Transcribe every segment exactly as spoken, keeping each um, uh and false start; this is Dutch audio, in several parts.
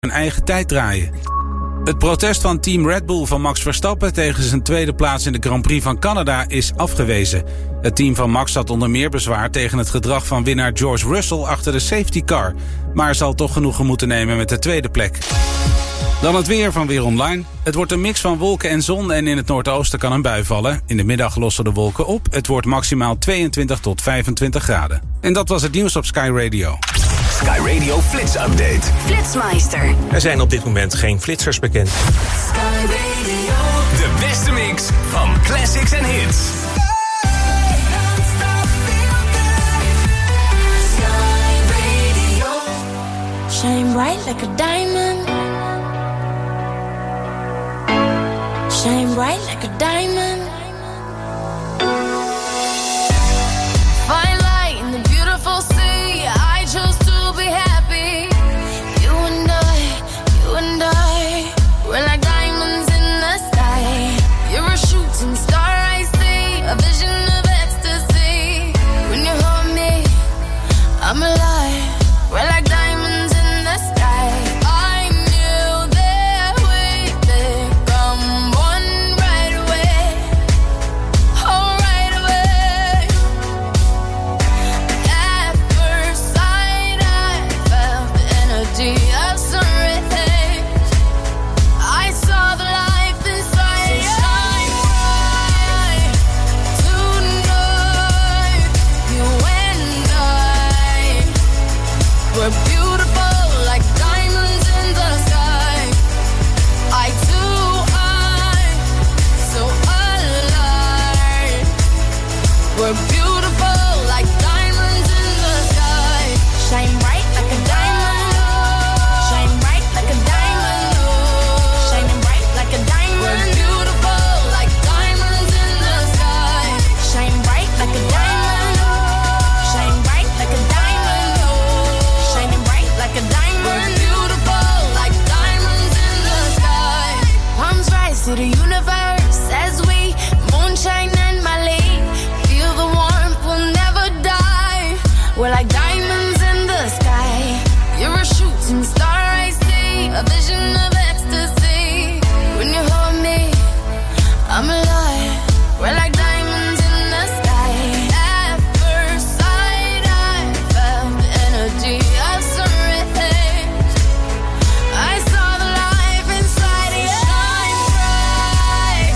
hun eigen tijd draaien. Het protest van team Red Bull van Max Verstappen tegen zijn tweede plaats in de Grand Prix van Canada is afgewezen. Het team van Max had onder meer bezwaar tegen het gedrag van winnaar George Russell achter de safety car, maar zal toch genoegen moeten nemen met de tweede plek. Dan het weer van Weer Online. Het wordt een mix van wolken en zon en in het noordoosten kan een bui vallen. In de middag lossen de wolken op. Het wordt maximaal tweeëntwintig tot vijfentwintig graden. En dat was het nieuws op Sky Radio. Sky Radio Flits Update. Flitsmeister. Er zijn op dit moment geen flitsers bekend. Sky Radio. De beste mix van classics en hits. Shine bright like a diamond. Shine bright like a diamond. Fine light in the beautiful sea. I chose to be happy. You and I, you and I, we're like diamonds in the sky. You're a shooting star I see, a vision of ecstasy. When you hold me, I'm alive. We're like diamonds in the sky. I knew that we become one right away. Oh, right away. At first sight, I felt the energy of sun rays. I saw the life inside you. Shine bright tonight. You and I, we're beautiful like diamonds in the sky. I too, I, so alive. We're beautiful like diamonds in the sky. Shine bright like a diamond. Shine bright like a diamond. Shining bright like a diamond. We're beautiful like diamonds in the sky. Shine bright like a diamond. Shine bright like a diamond. Shining bright like a diamond. We're beautiful like diamonds in the sky. Palms rise to the universe as we moonshine and Mali. Feel the warmth, we'll never die. We're like diamonds in the sky. You're a shooting star I see, a vision of ecstasy. When you hold me, I'm alive. We're like diamonds in the sky. At first sight, I felt the energy of sun rays. I saw the life inside you. Shine bright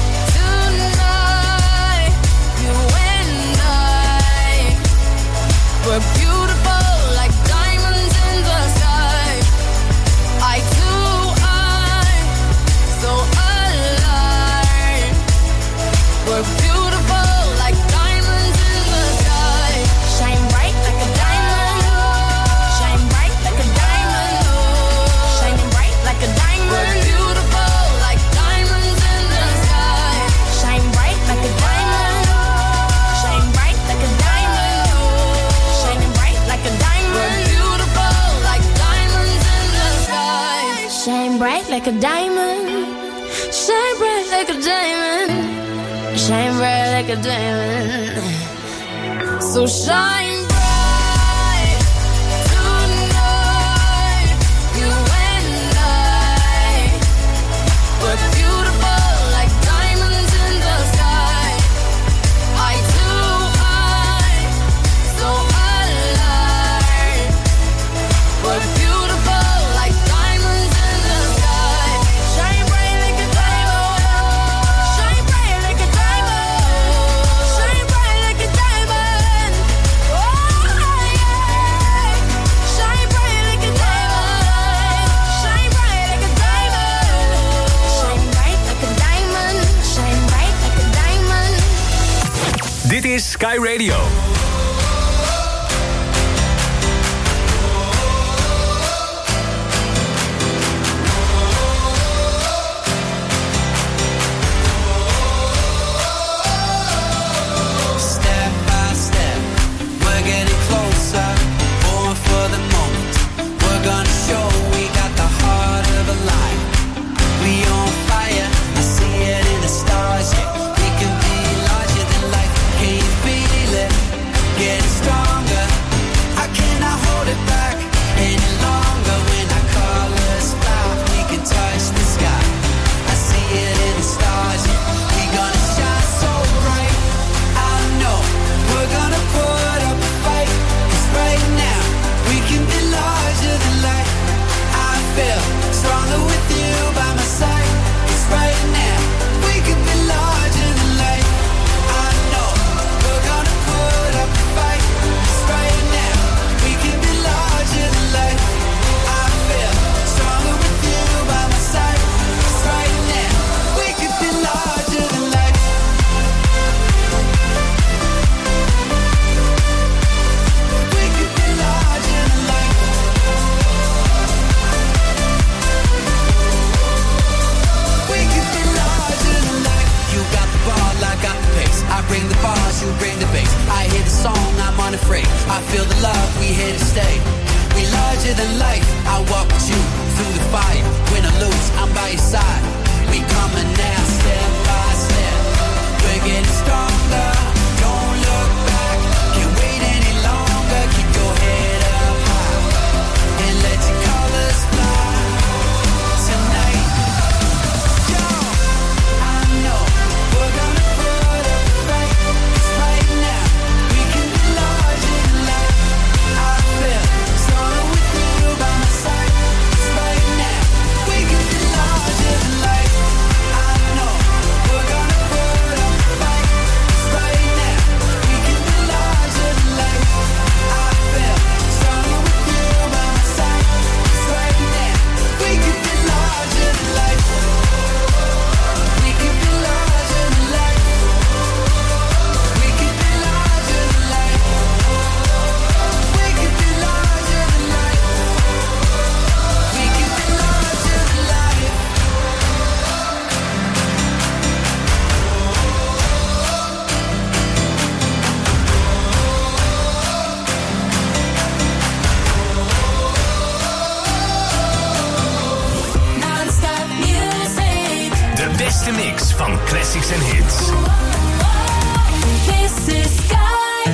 tonight. You and I, we're beautiful like diamonds in the sky. I too, I, so alive. We're beautiful like diamonds in the sky. Shine bright like a diamond. Shine bright like a diamond. Shining bright like a diamond. We're beautiful like diamonds in the sky. Shine bright like a diamond. Shine bright like a diamond. Shining bright like a diamond. We're beautiful like diamonds in the sky. Shine bright like a diamond. Shine bright like a diamond. Shine bright like a diamond. So shine bright tonight. You and I, we're beautiful like diamonds in the sky. I too, I, so alive. We're beautiful like diamonds in the sky. Shine bright like a diamond. Shine bright like a diamond. Shine bright like a diamond. Oh, yeah. Shine bright like a diamond. Shine bright like a diamond. Shine bright like a diamond. Shine bright like a diamond. Dit is Sky Radio. Step by step, we're getting closer. Born for the moment. We're gonna show we got the heart of a lion. We on fire, I see it in the stars. Yeah, we can be larger than life. Can you feel it? I feel the love, we here to stay. We larger than life, I walk with you through the fire. Win or lose, I'm by your side. We coming now, step by step. We're getting stronger, don't look back. Can't wait any longer, keep your head up high and let your colors fly tonight. Yo, I know we're gonna put up a fight. 'Cause right now we can be larger than life. I feel stronger with you by my side. 'Cause right now we can be larger than life. I know we're gonna put up a fight. 'Cause right now we can be larger than life. I feel stronger with you by my side. 'Cause right now we can be larger than life. We can be larger than life. We can be larger than life. We can be larger than life. We can be larger than life. Non-stop music. De beste mix van classics en hits. This is Sky.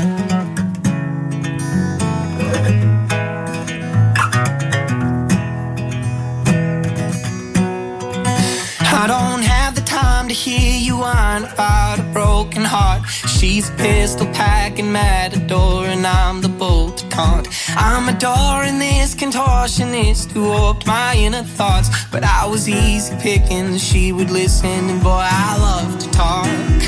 I don't have the time to hear you whine about a broken heart. She's a pistol packing matador and I'm the bolt to taunt. I'm adoring this contortionist who warped my inner thoughts. But I was easy picking, she would listen and boy I love to talk.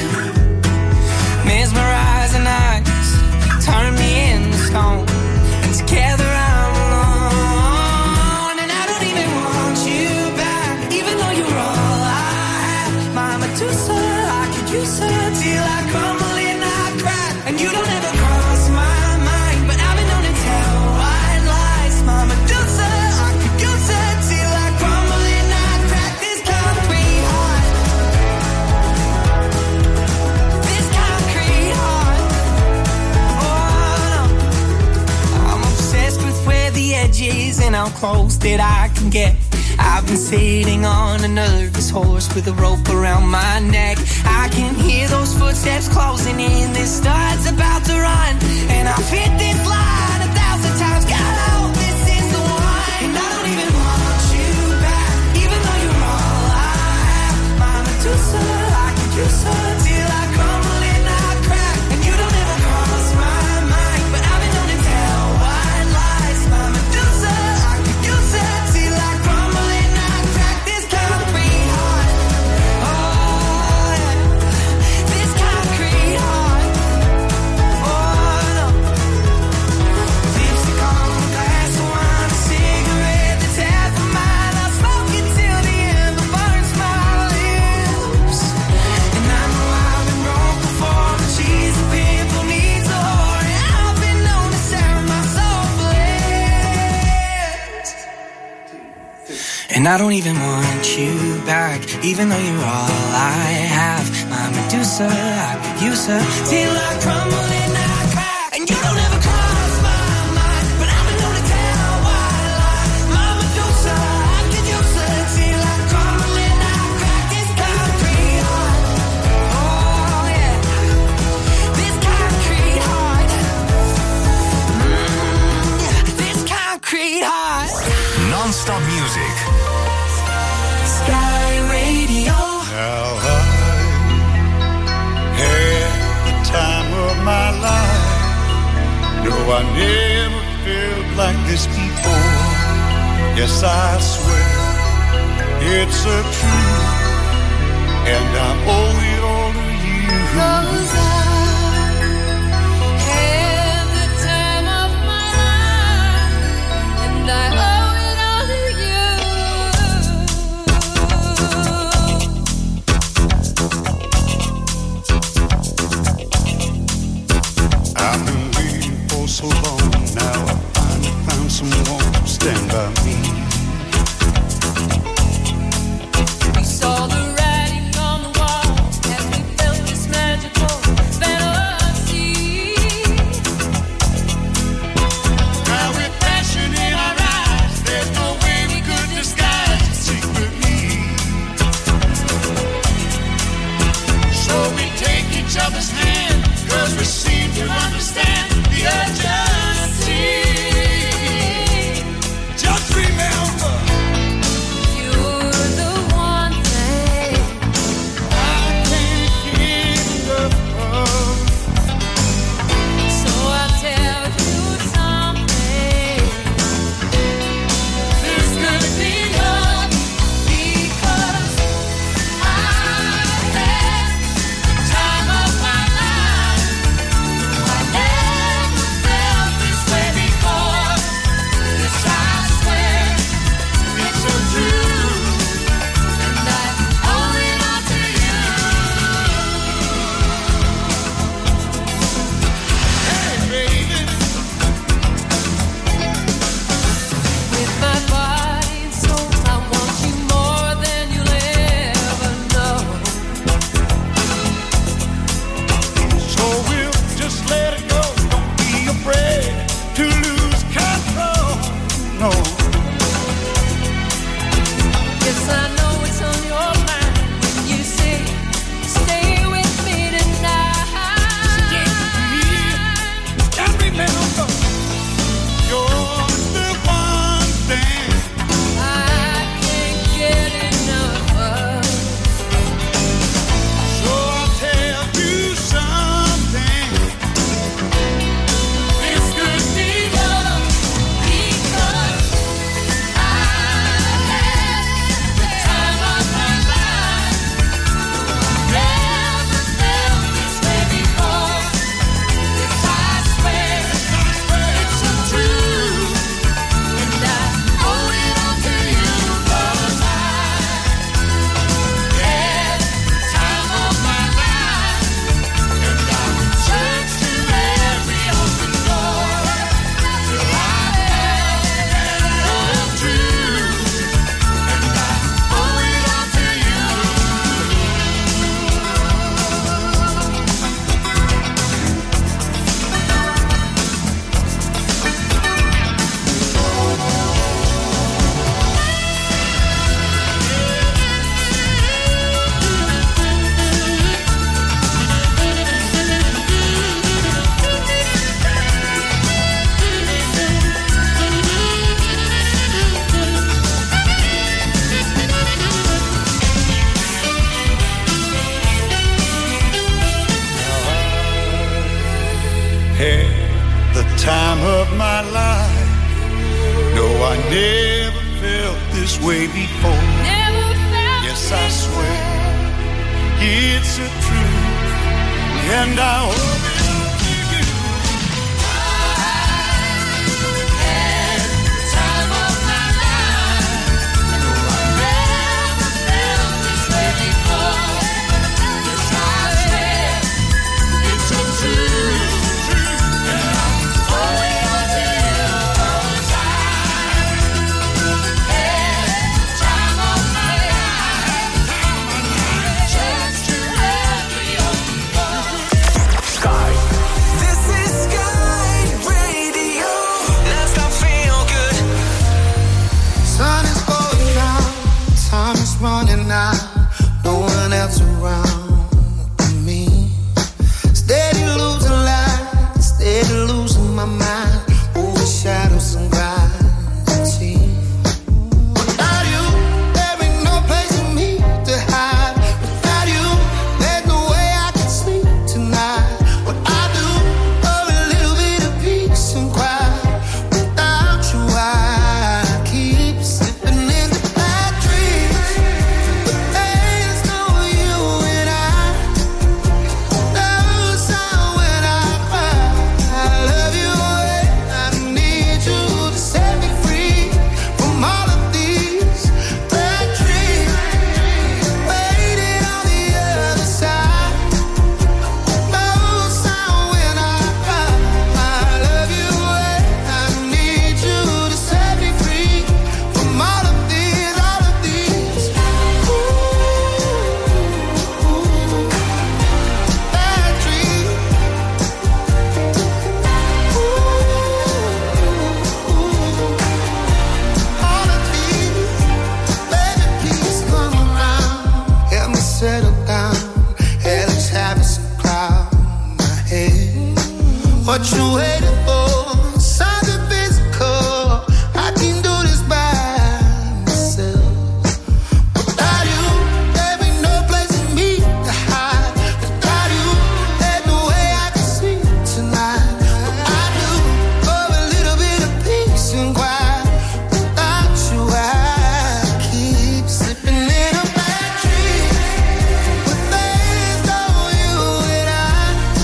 Mesmerizing eyes turn me into stone. And together I'm alone. And I don't even want you back, even though you're all I have. My Medusa, I could use her till I crumble and I crack. And you don't ever cross my mind, but I've been known to tell white lies. My Medusa, I could use her till I crumble and I crack. This concrete heart, this concrete heart. Oh no, I'm obsessed with where the edge is and how close that I can get. I've been sitting on a nervous horse with a rope around my neck. I can hear those footsteps closing in. This star's about to run, and I've hit this line a thousand times. God, I hope this is the one. And I don't even want you back, even though you're all I have. My Medusa, I could use her till I crumble and I crack. And you don't ever cross my mind, but I've been known to tell white lies. My Medusa, I could use her till I crumble and I crack. This concrete heart, oh yeah, this concrete heart, oh no. Lipstick on a glass of wine, a cigarette that's half a mile. I'll smoke it till the ember burns my lips. And I know I've been broke before, but she's a pimple needs a whore. And I've been known to sell my soul for less. And I don't even want you back, even though you're all I have. My Medusa, I could use her till I crumble and I crack. And you don't ever cross my mind, but I've been known to tell white lies. My Medusa, I could use her till I crumble and I crack. This concrete heart, oh yeah, this concrete heart, mm, yeah, this concrete heart. Non-stop music. Sky Radio. Now I had the time of my life. No, I never felt like this before. Yes, I swear it's a truth, and I owe it all to you. 'Cause I had the time of my life, and I owe it all to you. I've been waiting for so long. Now I finally found someone to stand by me. We saw the writing on the wall as we felt this magical my life. No, I never felt this way before. Never felt yes, I swear it's a truth, and I hope it. Running out, no one else around but me. Steady losing light, steady losing my mind. Over shadows and gravity. Without you, there ain't no place for me to hide. Without you, there's no way I can sleep tonight. What I do for a little bit of peace and quiet. Without you, I keep slipping into bad dreams. What you waiting for? Something physical. I can do this by myself. Without you, there ain't no place for me to hide. Without you, there's no way I can sleep tonight. What I do for a little bit of peace and quiet. Without you, I keep slipping in a bad dream. But there's no you and I.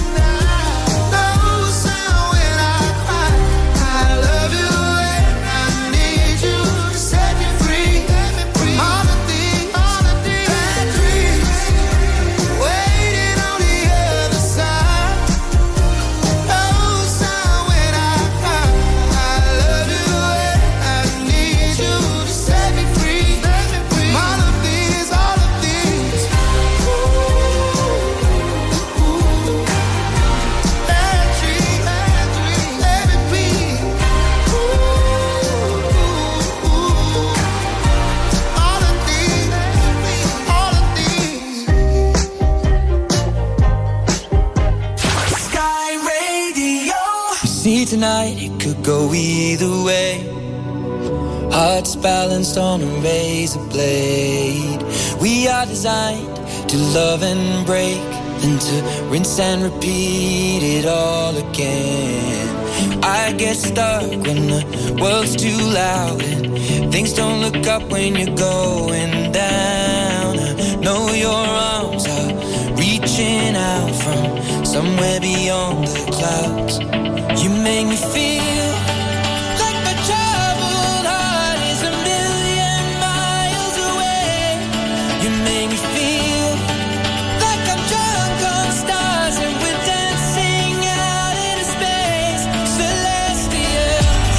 Tonight it could go either way. Hearts balanced on a razor blade. We are designed to love and break, then to rinse and repeat it all again. I get stuck when the world's too loud and things don't look up when you're going down. I know your arms are reaching out from somewhere beyond the clouds. You make me feel like my troubled heart is a million miles away. You make me feel like I'm drunk on stars and we're dancing out into space. Celestials.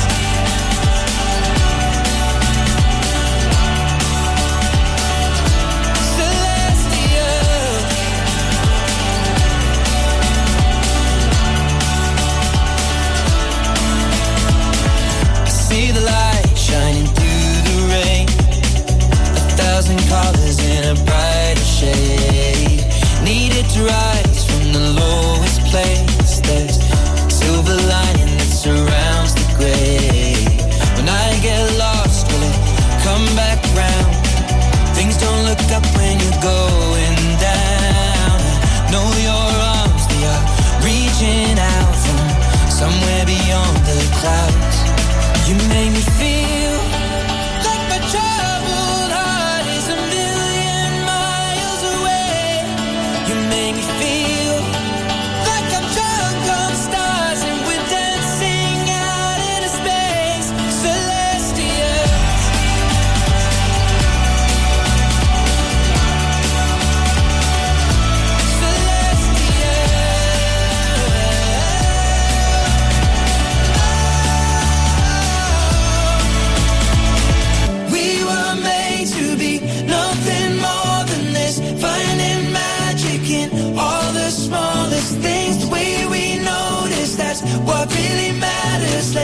Celestials.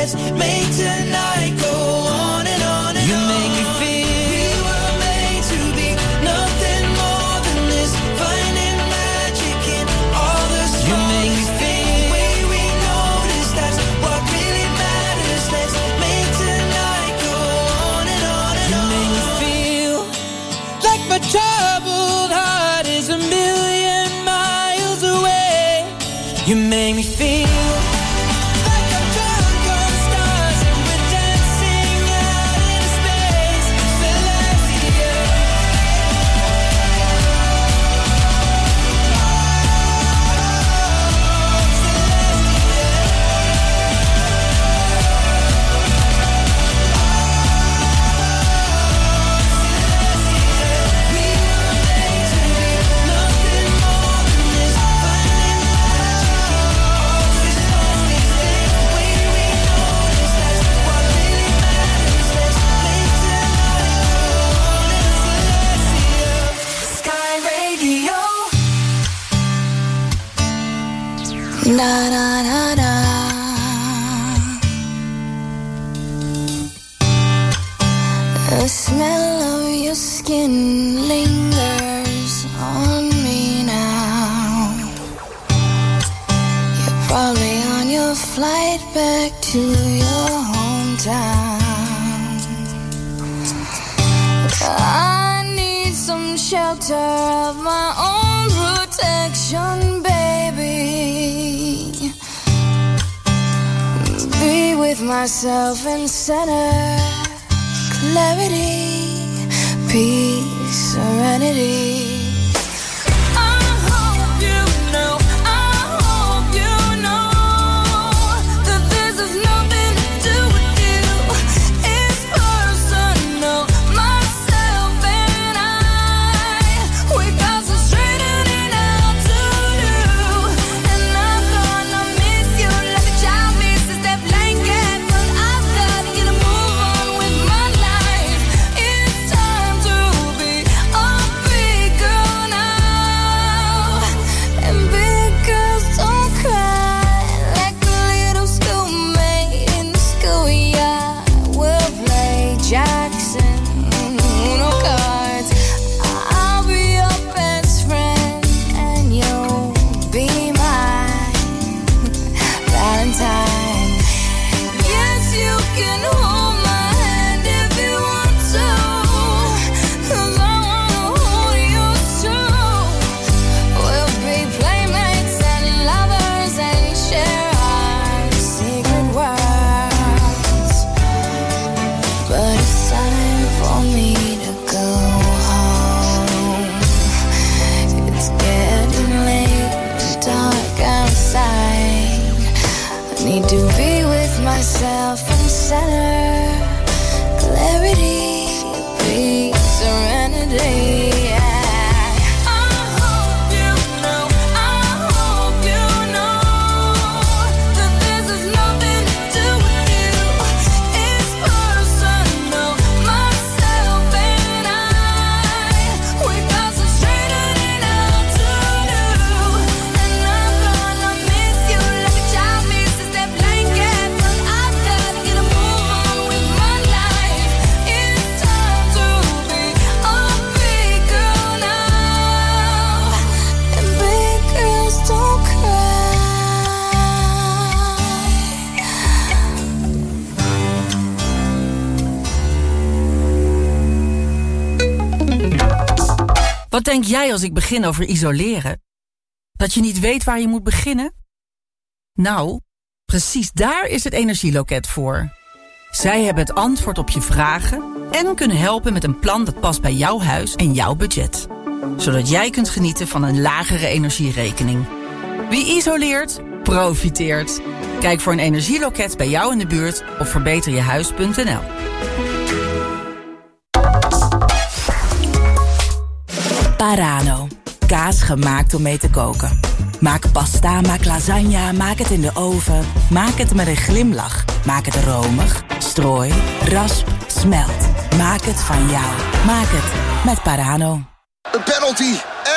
Let's make tonight go on and on and you on. You make me feel we were made to be nothing more than this. Finding magic in all the small. You make me feel the way we notice. That's what really matters. Let's make tonight go on and on and you on. You make me feel like my troubled heart is a million miles away. You make me feel na na na na. The smell of your skin lingers on me now. You're probably on your flight back to your hometown. I need some shelter of my own protection, baby. Be with myself and center clarity, peace, serenity. Wat denk jij als ik begin over isoleren? Dat je niet weet waar je moet beginnen? Nou, precies daar is het Energieloket voor. Zij hebben het antwoord op je vragen en kunnen helpen met een plan dat past bij jouw huis en jouw budget. Zodat jij kunt genieten van een lagere energierekening. Wie isoleert, profiteert. Kijk voor een energieloket bij jou in de buurt op verbeter je huis punt n l. Parano. Kaas gemaakt om mee te koken. Maak pasta, maak lasagne, maak het in de oven. Maak het met een glimlach. Maak het romig, strooi, rasp, smelt. Maak het van jou. Maak het met Parano. Een penalty en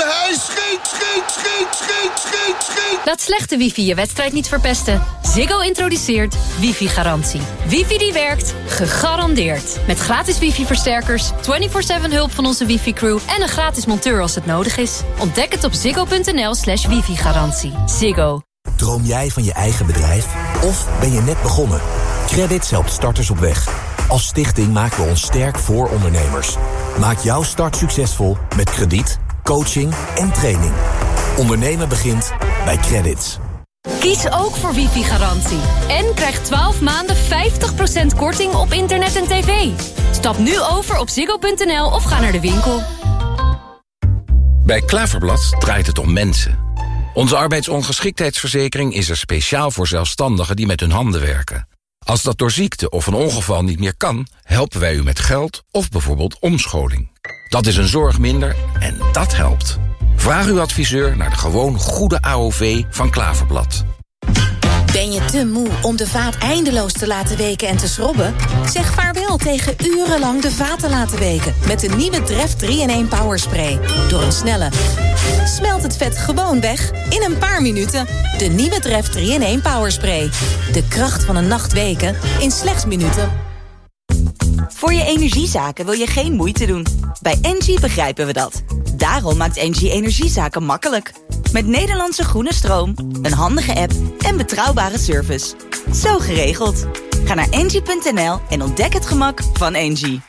hij schiet, schiet, schiet, schiet, schiet, schiet. Laat slechte wifi je wedstrijd niet verpesten. Ziggo introduceert wifi-garantie. Wifi die werkt, gegarandeerd. Met gratis wifi-versterkers, vierentwintig zeven hulp van onze wifi-crew... en een gratis monteur als het nodig is. Ontdek het op ziggo.nl slash wifi-garantie. Ziggo. Droom jij van je eigen bedrijf? Of ben je net begonnen? Credits helpt starters op weg. Als stichting maken we ons sterk voor ondernemers. Maak jouw start succesvol met krediet, coaching en training. Ondernemen begint bij Credits. Kies ook voor wifi-garantie. En krijg twaalf maanden vijftig procent korting op internet en tv. Stap nu over op ziggo.nl of ga naar de winkel. Bij Klaverblad draait het om mensen. Onze arbeidsongeschiktheidsverzekering is er speciaal voor zelfstandigen die met hun handen werken. Als dat door ziekte of een ongeval niet meer kan, helpen wij u met geld of bijvoorbeeld omscholing. Dat is een zorg minder en dat helpt. Vraag uw adviseur naar de gewoon goede A O V van Klaverblad. Ben je te moe om de vaat eindeloos te laten weken en te schrobben? Zeg vaarwel tegen urenlang de vaat te laten weken met de nieuwe Dref drie in één Power Spray. Door een snelle smelt het vet gewoon weg in een paar minuten. De nieuwe Dref drie in één Power Spray. De kracht van een nacht weken in slechts minuten. Voor je energiezaken wil je geen moeite doen. Bij Engie begrijpen we dat. Daarom maakt Engie energiezaken makkelijk. Met Nederlandse groene stroom, een handige app en betrouwbare service. Zo geregeld. Ga naar engie punt n l en ontdek het gemak van Engie.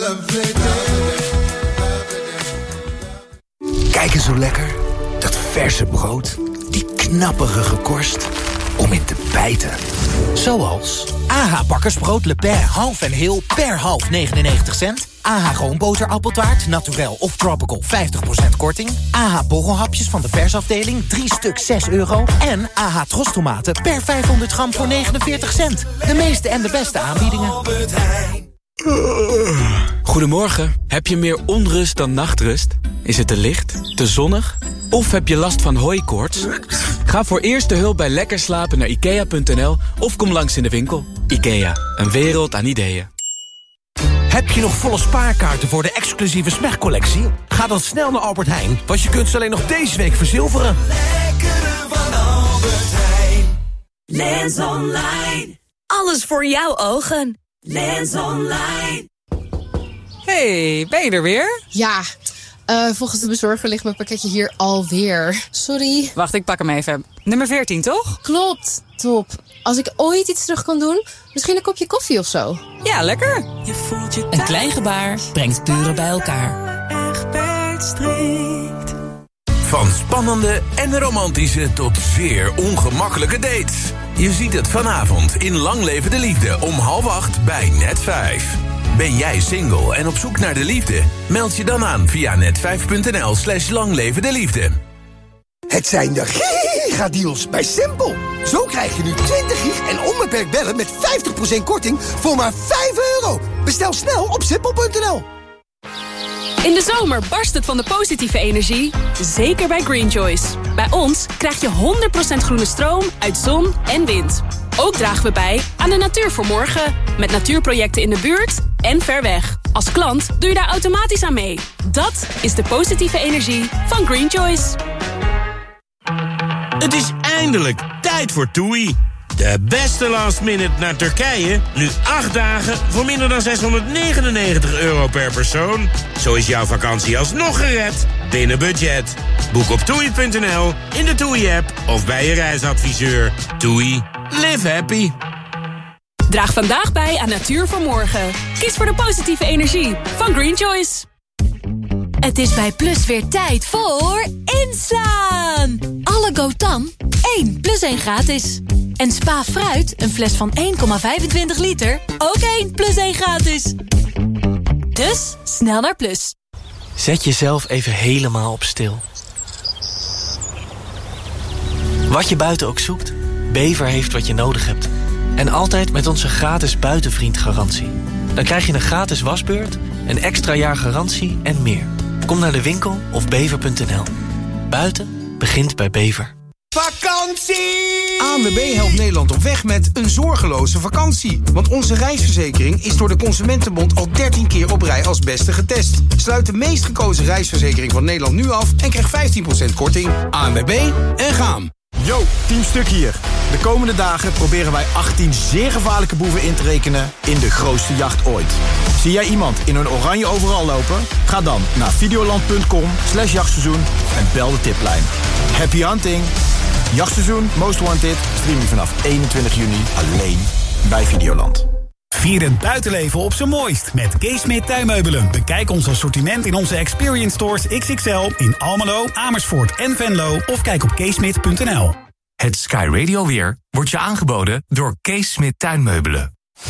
Kijk eens zo lekker. Dat verse brood. Die knapperige korst. Om in te bijten. Zoals A H bakkersbrood Le Pen half en heel per half negenennegentig cent. A H roomboter-appeltaart, naturel of tropical vijftig procent korting. A H borrelhapjes van de versafdeling, drie stuk zes euro. En A H trostomaten per vijfhonderd gram voor negenenveertig cent. De meeste en de beste aanbiedingen. Goedemorgen. Heb je meer onrust dan nachtrust? Is het te licht, te zonnig? Of heb je last van hooikoorts? Ga voor eerste hulp bij lekker slapen naar ikea punt n l of kom langs in de winkel. Ikea, een wereld aan ideeën. Heb je nog volle spaarkaarten voor de exclusieve Smeg-collectie? Ga dan snel naar Albert Heijn, want je kunt ze alleen nog deze week verzilveren. Lekkere van Albert Heijn. Lens Online. Alles voor jouw ogen. Lens Online. Hey, ben je er weer? Ja, uh, volgens de bezorger ligt mijn pakketje hier alweer. Sorry. Wacht, ik pak hem even. Nummer veertien, toch? Klopt, top. Als ik ooit iets terug kan doen, misschien een kopje koffie of zo. Ja, lekker. Je voelt je een klein gebaar brengt buren bij elkaar. Egbert strikt. Van spannende en romantische tot zeer ongemakkelijke dates. Je ziet het vanavond in Lang Leven de Liefde om half acht bij Net vijf. Ben jij single en op zoek naar de liefde? Meld je dan aan via net vijf punt n l slash lang leven de liefde. Het zijn de gigadeals bij Simpel. Zo krijg je nu twintig gig en onbeperkt bellen met vijftig procent korting voor maar vijf euro. Bestel snel op simpel punt n l. In de zomer barst het van de positieve energie, zeker bij Green Choice. Bij ons krijg je honderd procent groene stroom uit zon en wind. Ook dragen we bij aan de natuur voor morgen, met natuurprojecten in de buurt en ver weg. Als klant doe je daar automatisch aan mee. Dat is de positieve energie van Green Choice. Het is eindelijk tijd voor TUI. De beste last minute naar Turkije. Nu acht dagen voor minder dan zeshonderdnegenennegentig euro per persoon. Zo is jouw vakantie alsnog gered. Binnen budget. Boek op toei punt n l, in de TUI-app of bij je reisadviseur. TUI. Live happy. Draag vandaag bij aan Natuur voor Morgen. Kies voor de positieve energie van Green Choice. Het is bij Plus weer tijd voor inslaan. Alle Gotan, één plus één gratis. En Spa Fruit, een fles van één komma vijfentwintig liter, ook één plus één gratis. Dus, snel naar Plus. Zet jezelf even helemaal op stil. Wat je buiten ook zoekt, Bever heeft wat je nodig hebt. En altijd met onze gratis buitenvriendgarantie. Dan krijg je een gratis wasbeurt, een extra jaar garantie en meer. Kom naar de winkel of bever punt n l. Buiten begint bij Bever. Vakantie! vakantie! A N W B helpt Nederland op weg met een zorgeloze vakantie. Want onze reisverzekering is door de Consumentenbond al dertien keer op rij als beste getest. Sluit de meest gekozen reisverzekering van Nederland nu af en krijg vijftien procent korting. A N W B en gaan. Yo, Team Stuk hier. De komende dagen proberen wij achttien zeer gevaarlijke boeven in te rekenen in de grootste jacht ooit. Zie jij iemand in een oranje overal lopen? Ga dan naar videoland.com slash jachtseizoen en bel de tiplijn. Happy hunting! Jachtseizoen Most Wanted streaming vanaf eenentwintig juni alleen bij Videoland. Vier het buitenleven op zijn mooist met Keesmit Tuinmeubelen. Bekijk ons assortiment in onze Experience Stores X X L in Almelo, Amersfoort en Venlo of kijk op keesmit punt n l. Het Sky Radio weer wordt je aangeboden door Kees Smit Tuinmeubelen.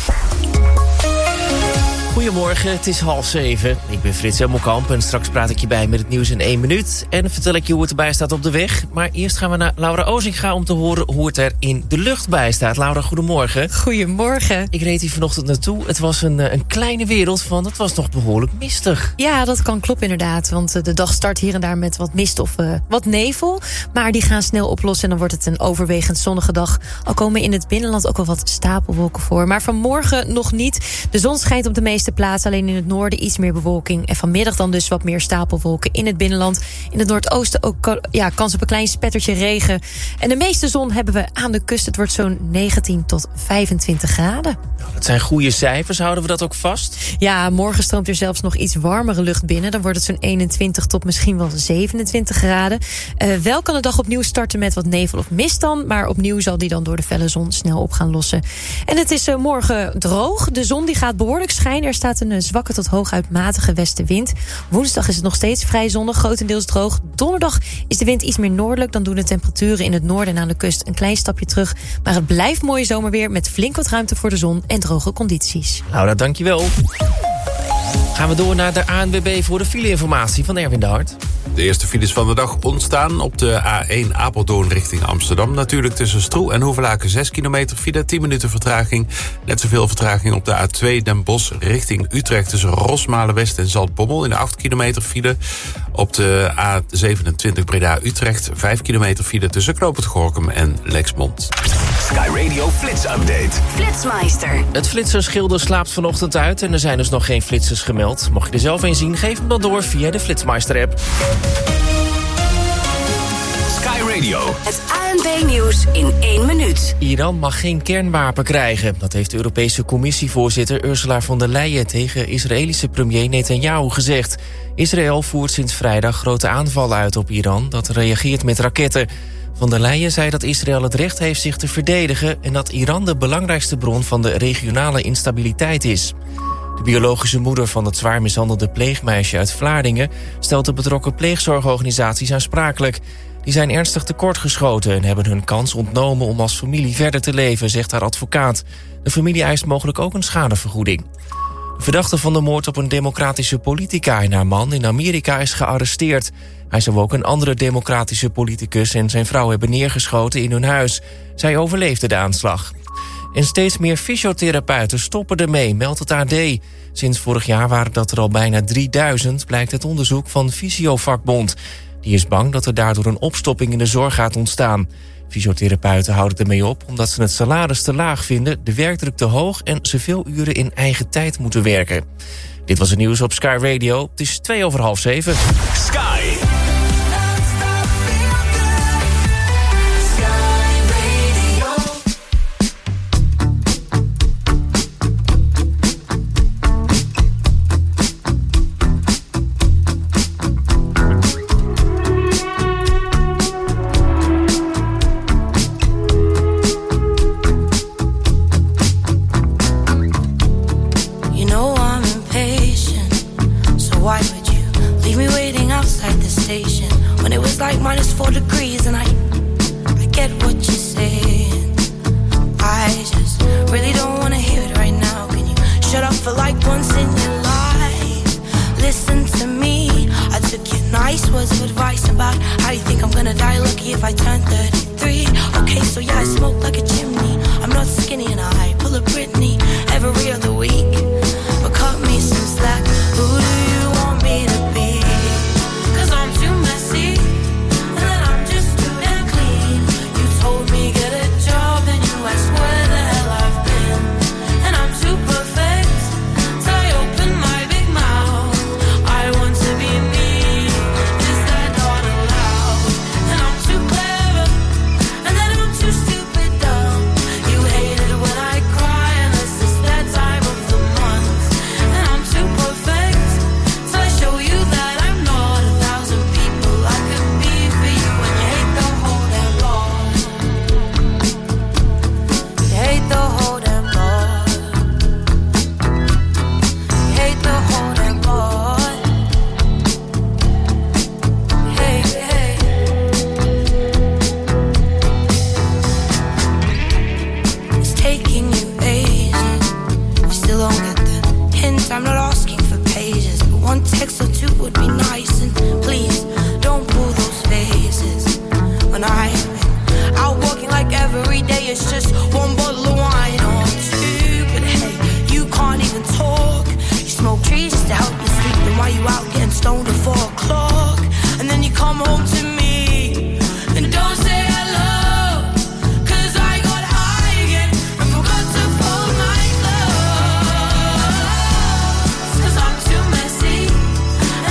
Goedemorgen, het is half zeven. Ik ben Frits Hemmelkamp en straks praat ik je bij met het nieuws in één minuut. En vertel ik je hoe het erbij staat op de weg. Maar eerst gaan we naar Laura Ozinga om te horen hoe het er in de lucht bij staat. Laura, goedemorgen. Goedemorgen. Ik reed hier vanochtend naartoe. Het was een, een kleine wereld van, het was nog behoorlijk mistig. Ja, dat kan kloppen inderdaad. Want de dag start hier en daar met wat mist of uh, wat nevel. Maar die gaan snel oplossen en dan wordt het een overwegend zonnige dag. Al komen in het binnenland ook wel wat stapelwolken voor. Maar vanmorgen nog niet. De zon schijnt op de meeste plaatsen, alleen in het noorden iets meer bewolking. En vanmiddag dan dus wat meer stapelwolken in het binnenland. In het noordoosten ook ja, kans op een klein spettertje regen. En de meeste zon hebben we aan de kust. Het wordt zo'n negentien tot vijfentwintig graden. Nou, dat zijn goede cijfers. Houden we dat ook vast? Ja, morgen stroomt er zelfs nog iets warmere lucht binnen. Dan wordt het zo'n eenentwintig tot misschien wel zevenentwintig graden. Uh, wel kan de dag opnieuw starten met wat nevel of mist dan. Maar opnieuw zal die dan door de felle zon snel op gaan lossen. En het is uh, morgen droog. De zon die gaat behoorlijk schijnen. Er staat een zwakke tot hooguit matige westenwind. Woensdag is het nog steeds vrij zonnig, grotendeels droog. Donderdag is de wind iets meer noordelijk. Dan doen de temperaturen in het noorden en aan de kust een klein stapje terug. Maar het blijft mooie zomerweer met flink wat ruimte voor de zon en droge condities. Laura, dankjewel. Gaan we door naar de A N W B voor de file-informatie van Erwin de Hart. De eerste files van de dag ontstaan op de A één Apeldoorn richting Amsterdam. Natuurlijk tussen Stroe en Hoevelaken zes kilometer file, tien minuten vertraging. Net zoveel vertraging op de A twee Den Bosch richting Utrecht tussen Rosmalen-West en Zaltbommel in de acht kilometer file. Op de A zevenentwintig Breda-Utrecht vijf kilometer file tussen Knoop het Gorinchem en Lexmond. Sky Radio Flits Update. Flitsmeister. Het flitserschilder slaapt vanochtend uit en er zijn dus nog geen flitsers gemeld. Mocht je er zelf een zien, geef hem dan door via de Flitsmeister-app. Sky Radio. Het A N B-nieuws in één minuut. Iran mag geen kernwapen krijgen. Dat heeft de Europese Commissievoorzitter Ursula von der Leyen tegen Israëlische premier Netanyahu gezegd. Israël voert sinds vrijdag grote aanvallen uit op Iran. Dat reageert met raketten. Von der Leyen zei dat Israël het recht heeft zich te verdedigen en dat Iran de belangrijkste bron van de regionale instabiliteit is. De biologische moeder van het zwaar mishandelde pleegmeisje uit Vlaardingen stelt de betrokken pleegzorgorganisaties aansprakelijk. Die zijn ernstig tekortgeschoten en hebben hun kans ontnomen om als familie verder te leven, zegt haar advocaat. De familie eist mogelijk ook een schadevergoeding. De verdachte van de moord op een democratische politica en haar man in Amerika is gearresteerd. Hij zou ook een andere democratische politicus en zijn vrouw hebben neergeschoten in hun huis. Zij overleefde de aanslag. En steeds meer fysiotherapeuten stoppen ermee, meldt het A D. Sinds vorig jaar waren dat er al bijna drieduizend, blijkt het onderzoek van Fysiovakbond. Die is bang dat er daardoor een opstopping in de zorg gaat ontstaan. Fysiotherapeuten houden ermee op omdat ze het salaris te laag vinden, de werkdruk te hoog en ze veel uren in eigen tijd moeten werken. Dit was het nieuws op Sky Radio. Het is twee over half zeven. Sky. Like minus four degrees and I I get what you're saying. I just really don't wanna hear it right now. Can you shut up for like once in your life? Listen to me. I took your nice words of advice about how you think I'm gonna die lucky if I turn thirty-three. Okay, so yeah, I smoke like a chimney. I'm not skinny and I pull a Britney every other week. But cut me some slack. Who do you want me to be? Cause I'm too messy. text or two would be nice. And please, don't pull those faces. When I've been out walking like every day, it's just one bottle of wine or two. But hey, you can't even talk. You smoke trees just to help you sleep. And while you out getting stoned at four o'clock, and then you come home to me and don't say hello, 'cause I got high again and forgot to fold my clothes. 'Cause I'm too messy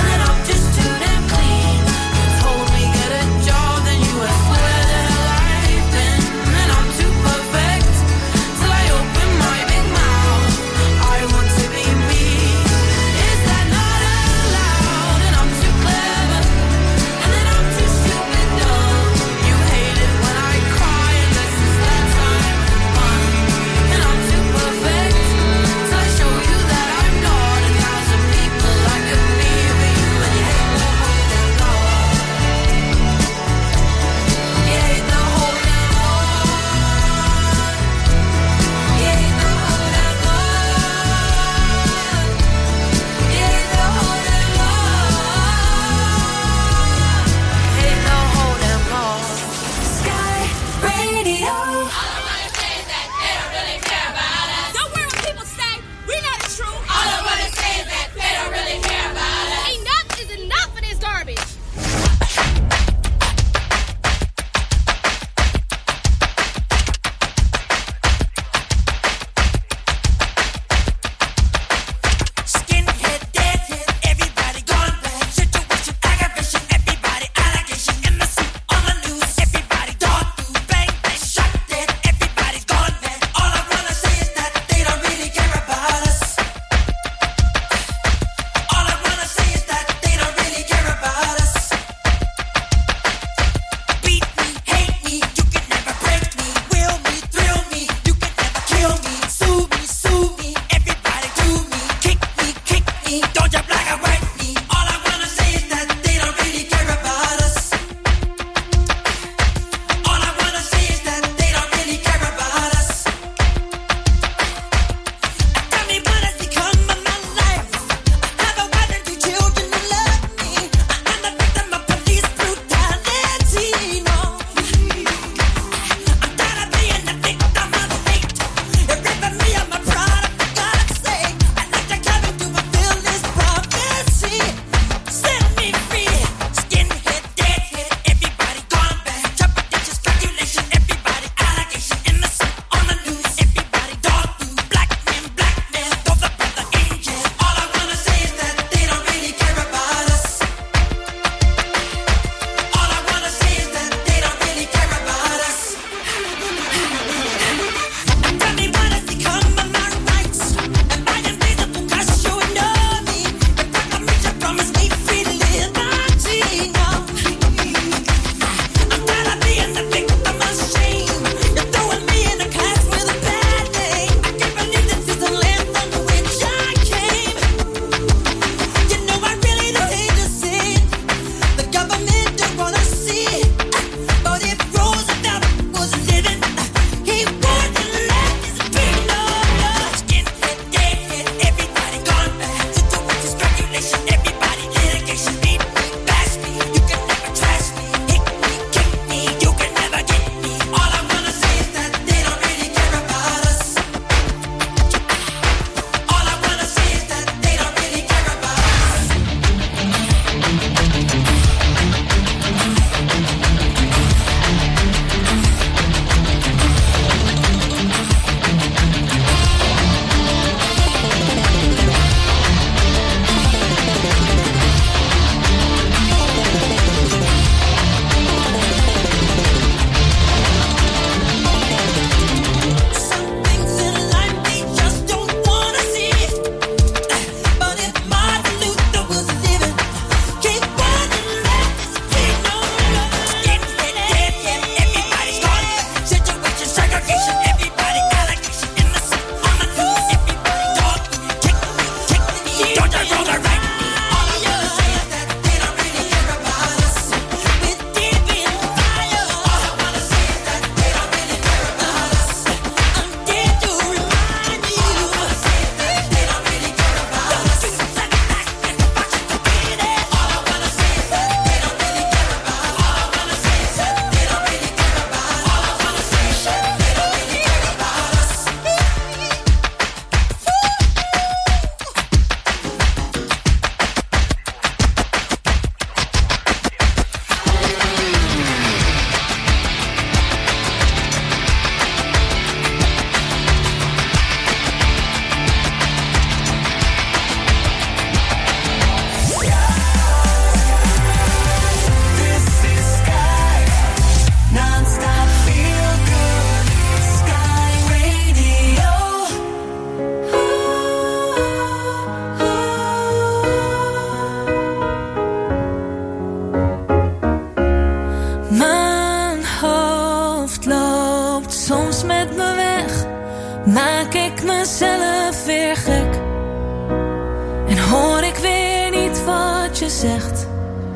mezelf weer gek. En hoor ik weer niet wat je zegt.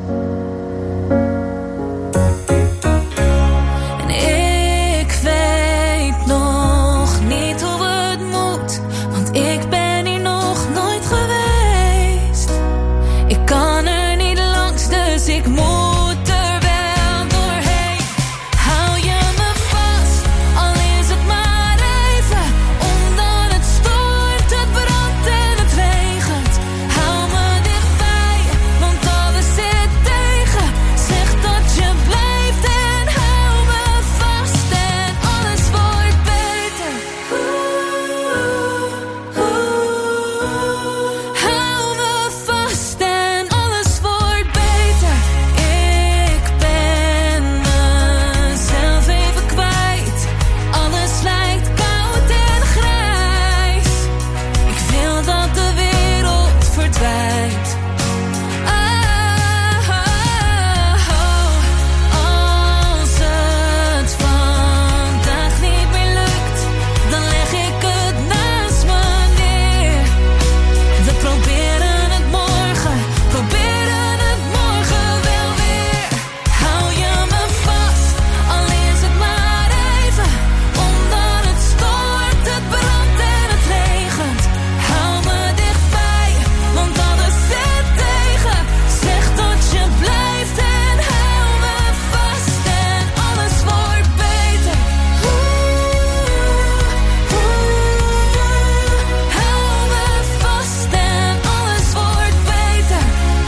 En ik weet nog niet hoe het moet, want ik ben hier nog nooit geweest. Ik kan er niet langs, dus ik moet er wel doorheen. Hou je me vast, al is het maar even, omdat het stormt, het brandt en het regent. Hou me dichtbij, want alles zit tegen. Zeg dat je blijft en hou me vast en alles wordt beter. Hou me vast en alles wordt beter. Ik ben mezelf even kwijt. Alles lijkt koud en grijs. Ik wil dat de wereld verdwijnt. Ah, als het vandaag niet meer lukt, dan leg ik het naast me neer. We proberen het morgen, proberen het morgen wel weer. Hou je me vast, al is het maar even, omdat het stormt, het brandt en het regent. Hou me dichtbij, want alles zit tegen. Zeg dat je blijft en hou me vast en alles wordt beter. Hou me vast en alles wordt beter.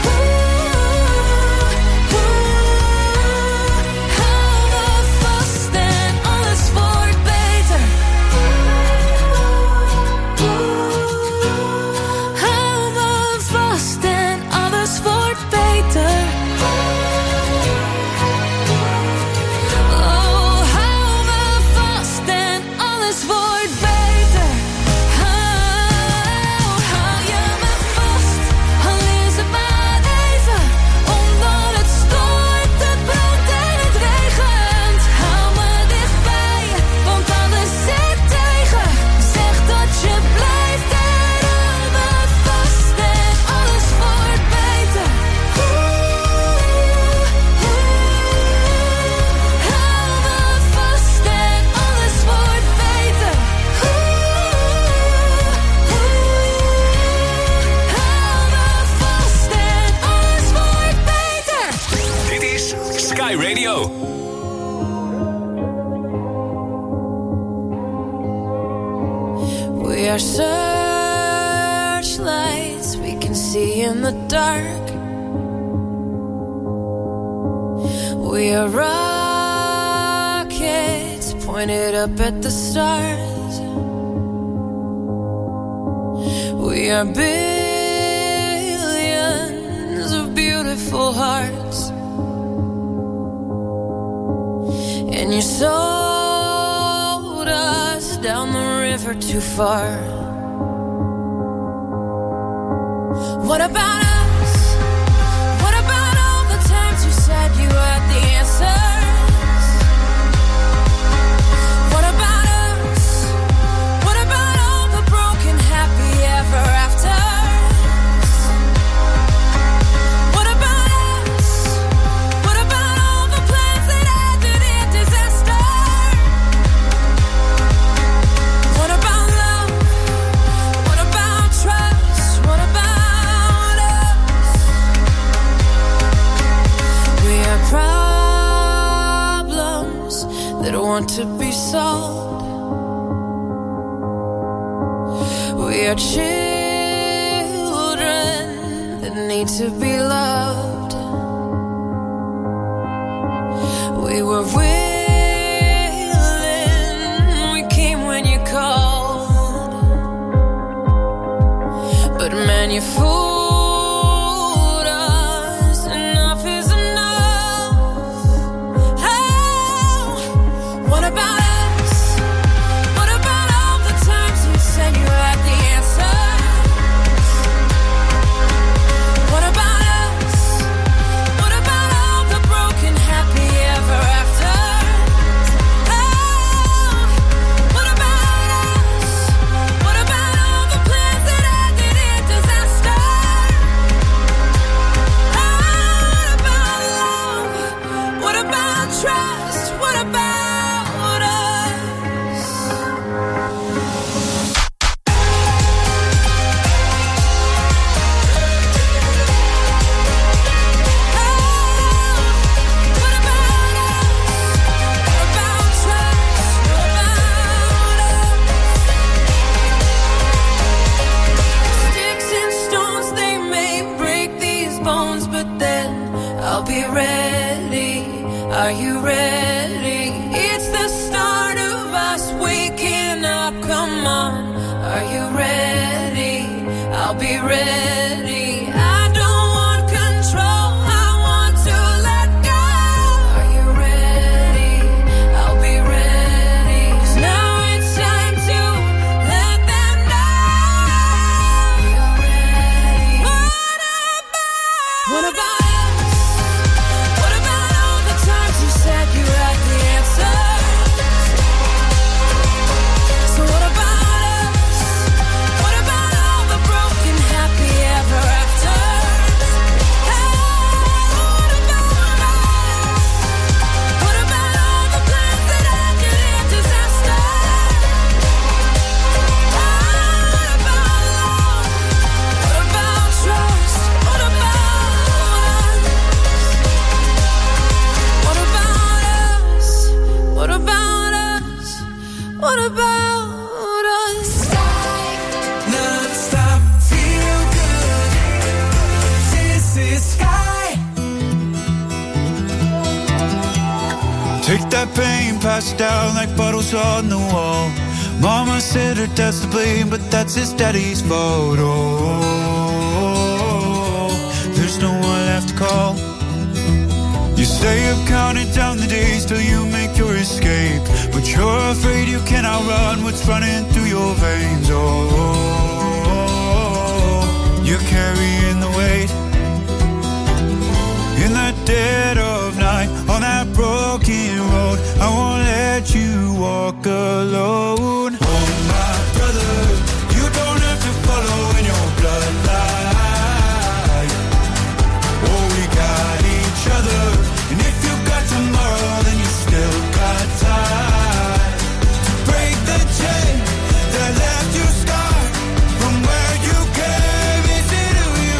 Hou me vast en alles wordt beter. Hou me vast en alles wordt beter. Oh, hou me vast en alles wordt beter. Hou, hou je me vast, al is het maar even, omdat het stormt, het brandt en het regent. Hou me dichtbij, want alles zit tegen. Zeg dat je blijft en hou me vast en alles wordt beter. Hou me vast en alles wordt beter. Hou me vast en alles wordt beter. Dit is Sky Radio. We are searchlights we can see in the dark. We are rockets pointed up at the stars. We are billions of beautiful hearts. And you sold us down the river too far. What about us? What about all the times you said you had the answers? What about us? What about all the broken happy ever afters? What about us? What about all the plans that ended in disaster? What about love? What about trust? What about us? We have problems that want to be solved. We are children that need to be loved. We were willing, we came when you called. But man, you fooled us. Enough is enough. Oh, what about us? What about all the times you said you had the answers? What about us? What about all the broken happy ever after? then I'll be ready. Are you ready? It's the start of us waking up, come on. Are you ready? I'll be ready. I don't want control, I want to let go. Are you ready? I'll be ready. 'Cause now it's time to let them know. You're ready. What about? What about? What about us? Non-stop feel good. This is Sky. Take that pain, pass it down like bottles on the wall. Mama said her dad's to blame, but that's his daddy's fault. Oh, there's no one left to call. You say you've counted down the days till you make your escape, but you're afraid you can outrun what's running through your veins. Oh, you're carrying the weight in the dead of night on that broken road. I won't let you walk alone. Oh, my brother, you don't have to follow in your bloodline. Oh, we got each other. And if you got tomorrow, then you still got time to break the chain that left you scarred from where you came into who you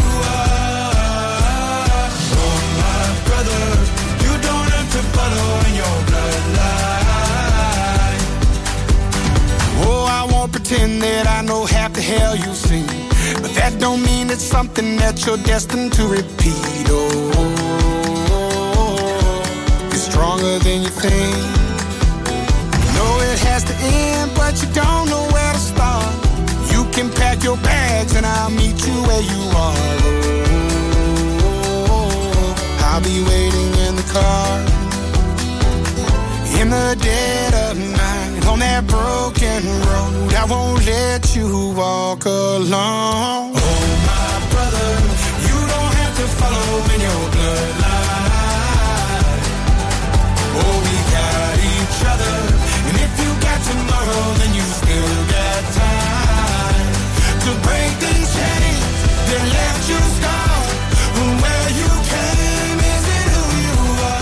are. Oh, my brother, you don't have to follow in your bloodline. Oh, I won't pretend that I know half the hell you've seen, but that don't mean it's something that you're destined to repeat. Oh, stronger than you think. You know it has to end, but you don't know where to start. You can pack your bags and I'll meet you where you are. Oh, I'll be waiting in the car in the dead of night on that broken road. I won't let you walk alone. Oh, my brother, you don't have to follow in your bloodline. Oh, we got each other. And if you got tomorrow, then you still got time to break the chain that left you scarred from where you came into who you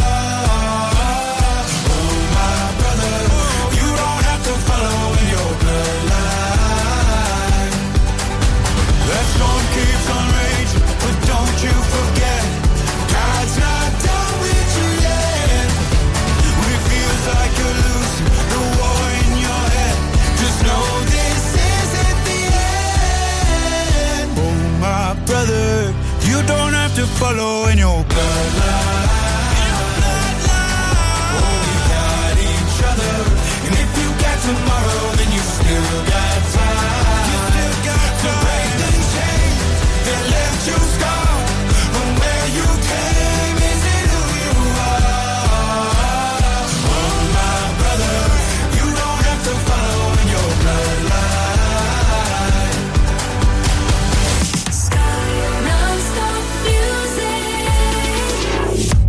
are. Oh, my brother, you don't have to follow in your bloodline. That storm keeps on raging, but don't you forget, God's not done with you yet. Like you're losing the war in your head, just know this isn't the end. Oh, my brother, you don't have to follow in your bloodline. Oh, we got each other. And if you got tomorrow, then you still got time. You still got to break the chain that left you scarred from where you came into who you are. Oh, my brother, you don't have to follow in your bloodline. Non-stop music.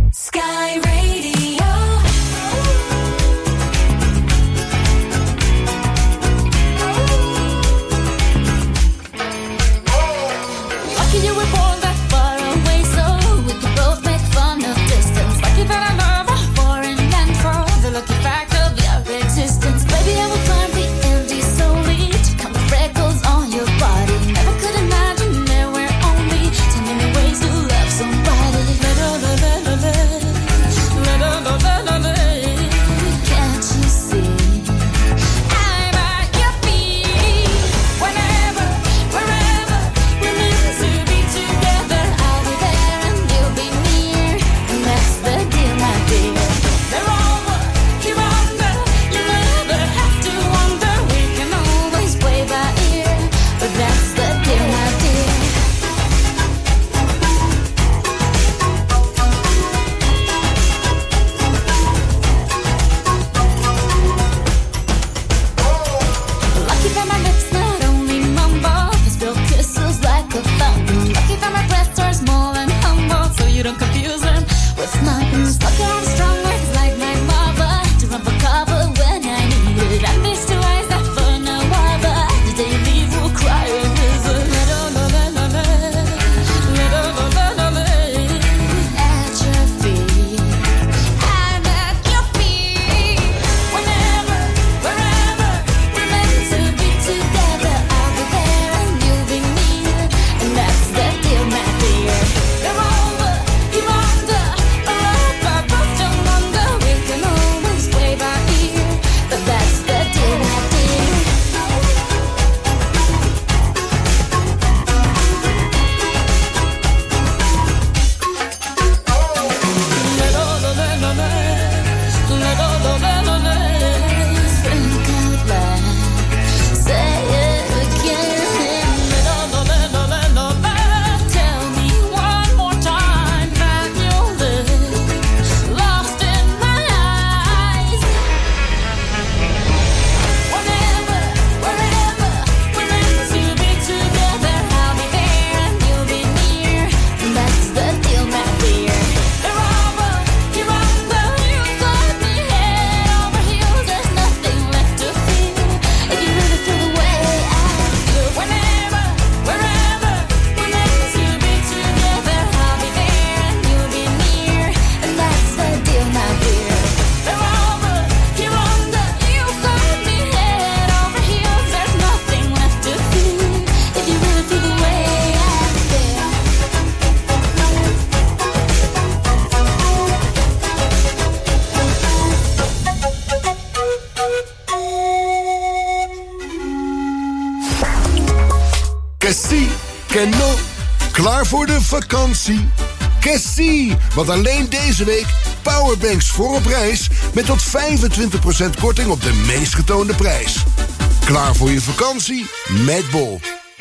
vakantie? Kessie, want alleen deze week powerbanks voor op reis met tot vijfentwintig procent korting op de meest getoonde prijs. Klaar voor je vakantie met Bol.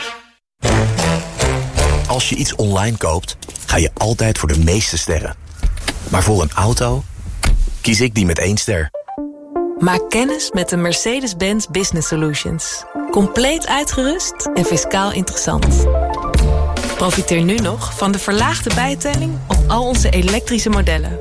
Als je iets online koopt, ga je altijd voor de meeste sterren. Maar voor een auto kies ik die met één ster. Maak kennis met de Mercedes-Benz Business Solutions. Compleet uitgerust en fiscaal interessant. Profiteer nu nog van de verlaagde bijtelling op al onze elektrische modellen.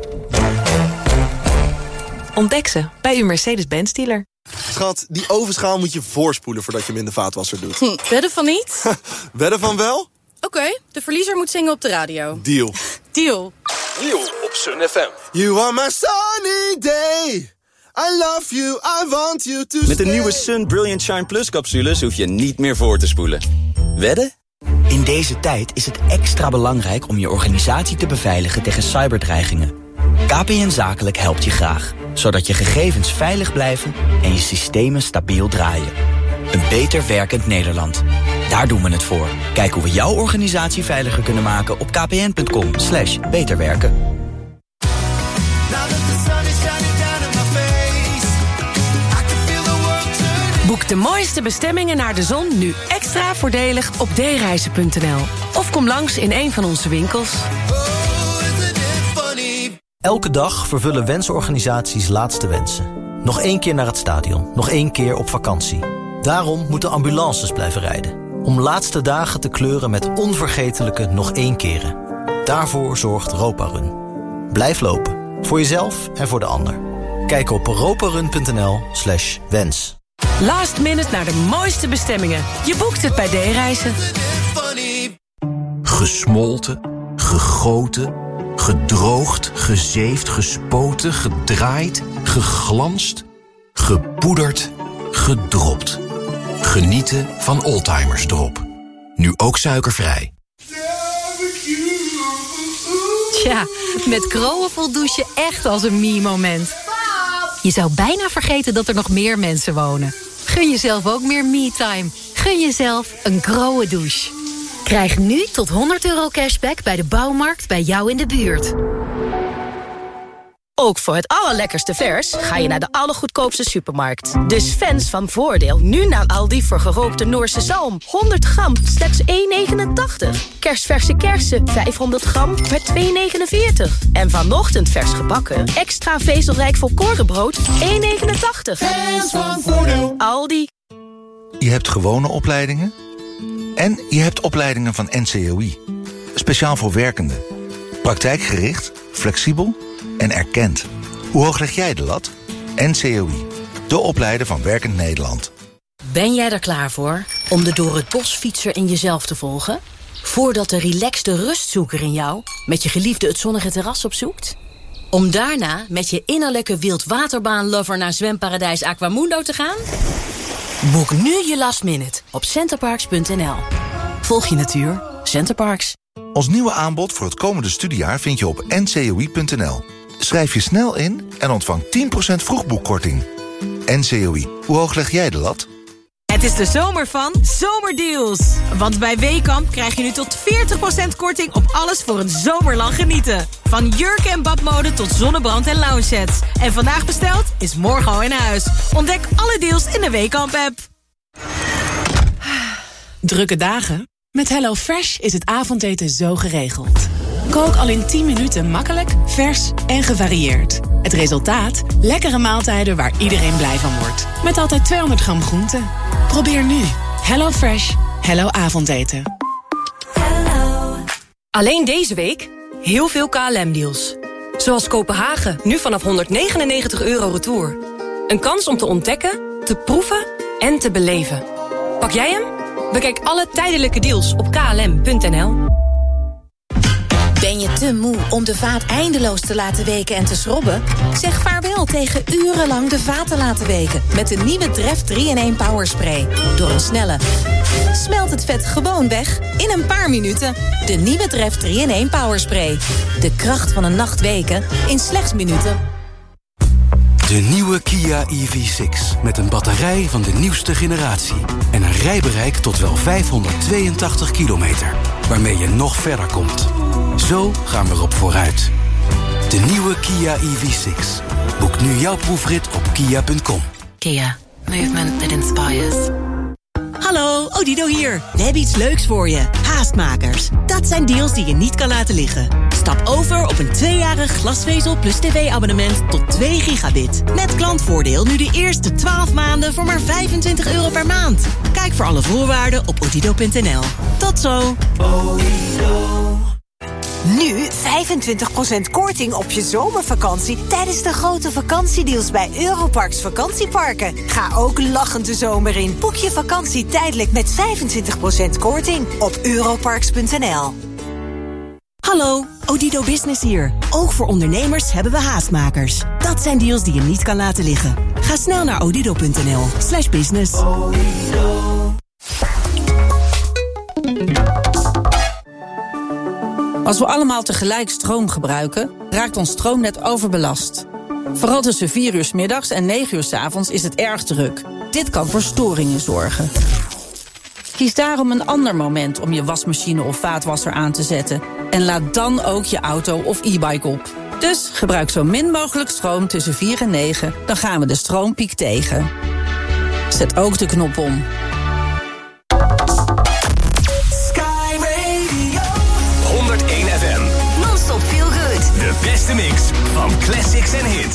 Ontdek ze bij uw Mercedes-Benz dealer. Schat, die ovenschaal moet je voorspoelen voordat je hem in de vaatwasser doet. Hm, wedden van niet? Wedden van wel? Oké, okay, de verliezer moet zingen op de radio. Deal. Deal. Deal op Sun F M. You are my sunny day. I love you, I want you to Met de nieuwe Sun Brilliant Shine Plus capsules hoef je niet meer voor te spoelen. Wedden? In deze tijd is het extra belangrijk om je organisatie te beveiligen tegen cyberdreigingen. K P N Zakelijk helpt je graag, zodat je gegevens veilig blijven en je systemen stabiel draaien. Een beter werkend Nederland. Daar doen we het voor. Kijk hoe we jouw organisatie veiliger kunnen maken op kpn.com slash beterwerken. Boek de mooiste bestemmingen naar de zon nu extra voordelig op d reizen punt n l. Of kom langs in een van onze winkels. Elke dag vervullen wensorganisaties laatste wensen. Nog één keer naar het stadion, nog één keer op vakantie. Daarom moeten ambulances blijven rijden. Om laatste dagen te kleuren met onvergetelijke nog één keren. Daarvoor zorgt Roparun. Blijf lopen, voor jezelf en voor de ander. Kijk op roparun punt n l slash wens. Last minute naar de mooiste bestemmingen. Je boekt het bij D-Reizen. Gesmolten, gegoten, gedroogd, gezeefd, gespoten, gedraaid, geglanst, gepoederd, gedropt. Genieten van Oldtimers Drop. Nu ook suikervrij. Tja, met Kroon voelt douchen echt als een me-moment. Je zou bijna vergeten dat er nog meer mensen wonen. Gun jezelf ook meer me-time. Gun jezelf een Kroon douche. Krijg nu tot honderd euro cashback bij de Bouwmarkt bij jou in de buurt. Ook voor het allerlekkerste vers ga je naar de allergoedkoopste supermarkt. Dus fans van Voordeel nu naar Aldi voor gerookte Noorse zalm. honderd gram, slechts één negenentachtig. Kerstverse kersen, vijfhonderd gram, per twee negenenveertig. En vanochtend vers gebakken, extra vezelrijk volkorenbrood, één negenentachtig. Fans van Voordeel. Aldi. Je hebt gewone opleidingen en je hebt opleidingen van N C O I. Speciaal voor werkenden. Praktijkgericht, flexibel en erkend. Hoe hoog leg jij de lat? N C O I, de opleider van Werkend Nederland. Ben jij er klaar voor om de door het bos fietser in jezelf te volgen? Voordat de relaxte rustzoeker in jou met je geliefde het zonnige terras opzoekt? Om daarna met je innerlijke wildwaterbaan-lover naar zwemparadijs Aquamundo te gaan? Boek nu je last minute op centerparks punt n l. Volg je natuur, Centerparks. Ons nieuwe aanbod voor het komende studiejaar vind je op n c o i punt n l. Schrijf je snel in en ontvang tien procent vroegboekkorting. N C O I, hoe hoog leg jij de lat? Het is de zomer van Zomerdeals. Want bij Weekamp krijg je nu tot veertig procent korting op alles voor een zomerlang genieten. Van jurken en badmode tot zonnebrand en lounge sets. En vandaag besteld is morgen al in huis. Ontdek alle deals in de Weekamp-app. Drukke dagen? Met HelloFresh is het avondeten zo geregeld. Kook al in tien minuten makkelijk, vers en gevarieerd. Het resultaat? Lekkere maaltijden waar iedereen blij van wordt. Met altijd tweehonderd gram groenten. Probeer nu. HelloFresh. Hello avondeten. Alleen deze week heel veel K L M-deals. Zoals Kopenhagen, nu vanaf honderdnegenennegentig euro retour. Een kans om te ontdekken, te proeven en te beleven. Pak jij hem? Bekijk alle tijdelijke deals op k l m punt n l. Ben je te moe om de vaat eindeloos te laten weken en te schrobben? Zeg vaarwel tegen urenlang de vaat te laten weken met de nieuwe Dreft drie in één Power Spray. Door een snelle smelt het vet gewoon weg in een paar minuten. De nieuwe Dreft drie in één Power Spray. De kracht van een nacht weken in slechts minuten. De nieuwe Kia E V zes met een batterij van de nieuwste generatie. En een rijbereik tot wel vijfhonderdtweeëntachtig kilometer. Waarmee je nog verder komt. Zo gaan we erop vooruit. De nieuwe Kia E V zes. Boek nu jouw proefrit op kia punt com. Kia. Movement that inspires. Hallo, Odido hier. We hebben iets leuks voor je. Haastmakers. Dat zijn deals die je niet kan laten liggen. Stap over op een tweejarig glasvezel plus tv-abonnement tot twee gigabit. Met klantvoordeel nu de eerste twaalf maanden voor maar vijfentwintig euro per maand. Kijk voor alle voorwaarden op odido punt n l. Tot zo. Nu vijfentwintig procent korting op je zomervakantie tijdens de grote vakantiedeals bij Europarks vakantieparken. Ga ook lachend de zomer in. Boek je vakantie tijdelijk met vijfentwintig procent korting op europarks punt n l. Hallo, Odido Business hier. Ook voor ondernemers hebben we haastmakers. Dat zijn deals die je niet kan laten liggen. Ga snel naar odido punt n l slash business. Als we allemaal tegelijk stroom gebruiken, raakt ons stroomnet overbelast. Vooral tussen vier uur 's middags en negen uur 's avonds is het erg druk. Dit kan voor storingen zorgen. Kies daarom een ander moment om je wasmachine of vaatwasser aan te zetten. En laad dan ook je auto of e-bike op. Dus gebruik zo min mogelijk stroom tussen vier en negen. Dan gaan we de stroompiek tegen. Zet ook de knop om. honderdéén F M. Non-stop feel good. De beste mix van classics en hits.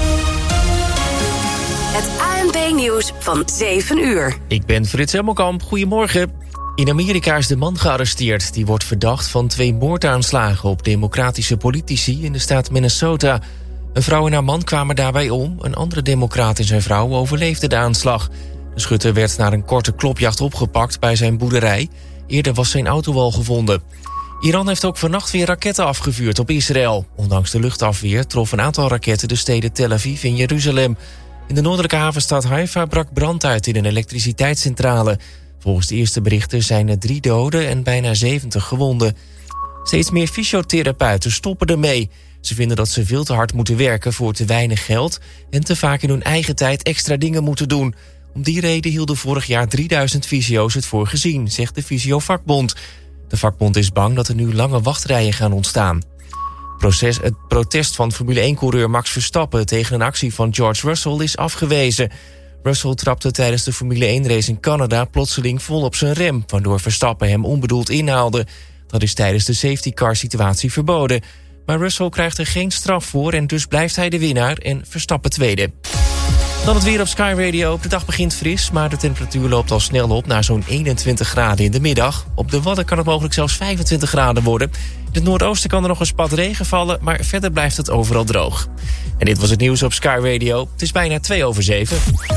Het A N P-nieuws van zeven uur. Ik ben Frits Hemmelkamp. Goedemorgen. In Amerika is de man gearresteerd. Die wordt verdacht van twee moordaanslagen op democratische politici in de staat Minnesota. Een vrouw en haar man kwamen daarbij om. Een andere democraat en zijn vrouw overleefden de aanslag. De schutter werd na een korte klopjacht opgepakt bij zijn boerderij. Eerder was zijn auto al gevonden. Iran heeft ook vannacht weer raketten afgevuurd op Israël. Ondanks de luchtafweer trof een aantal raketten de steden Tel Aviv en Jeruzalem. In de noordelijke havenstad Haifa brak brand uit in een elektriciteitscentrale. Volgens de eerste berichten zijn er drie doden en bijna zeventig gewonden. Steeds meer fysiotherapeuten stoppen ermee. Ze vinden dat ze veel te hard moeten werken voor te weinig geld en te vaak in hun eigen tijd extra dingen moeten doen. Om die reden hielden vorig jaar drieduizend fysio's het voor gezien, zegt de Fysiovakbond. De vakbond is bang dat er nu lange wachtrijen gaan ontstaan. Proces, het protest van Formule één-coureur Max Verstappen tegen een actie van George Russell is afgewezen. Russell trapte tijdens de Formule één-race in Canada plotseling vol op zijn rem, waardoor Verstappen hem onbedoeld inhaalde. Dat is tijdens de safety car situatie verboden. Maar Russell krijgt er geen straf voor en dus blijft hij de winnaar en Verstappen tweede. Dan het weer op Sky Radio. De dag begint fris, maar de temperatuur loopt al snel op naar zo'n eenentwintig graden in de middag. Op de Wadden kan het mogelijk zelfs vijfentwintig graden worden. In het noordoosten kan er nog een spat regen vallen, maar verder blijft het overal droog. En dit was het nieuws op Sky Radio. Het is bijna twee over zeven.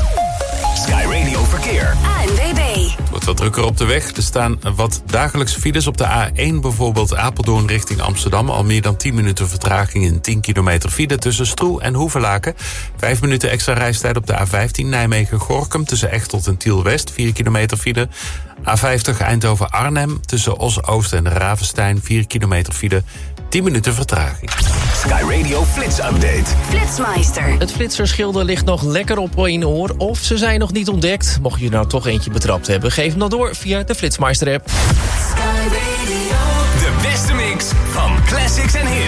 Sky Radio Verkeer. A N W B. Het wordt wat drukker op de weg. Er staan wat dagelijkse files op de A één, bijvoorbeeld Apeldoorn richting Amsterdam. Al meer dan tien minuten vertraging in tien kilometer file tussen Stroe en Hoevelaken. Vijf minuten extra reistijd op de A vijftien Nijmegen-Gorinchem tussen Echteld en Tiel-West. Vier kilometer file. A vijftig Eindhoven-Arnhem tussen Os-Oost en Ravenstein. Vier kilometer file. tien minuten vertraging. Sky Radio Flits Update. Flitsmeister. Het flitserschilder ligt nog lekker op één oor of ze zijn nog niet ontdekt. Mocht je er nou toch eentje betrapt hebben, geef hem dan door via de Flitsmeister app. De beste mix van classics en hits.